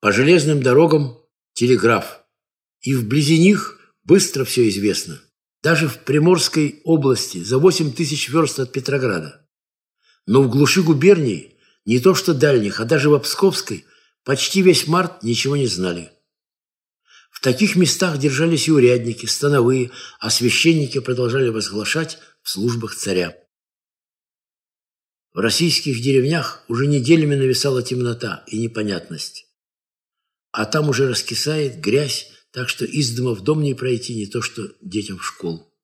По железным дорогам телеграф. И вблизи них быстро все известно. Даже в Приморской области, за 8000 верст от Петрограда. Но в глуши губерний, не то что дальних, а даже в Псковской, почти весь март ничего не знали. В таких местах держались и урядники, становые, а священники продолжали возглашать в службах царя. В российских деревнях уже неделями нависала темнота и непонятность. А там уже раскисает грязь, так что из дома в дом не пройти, не то что детям в школу.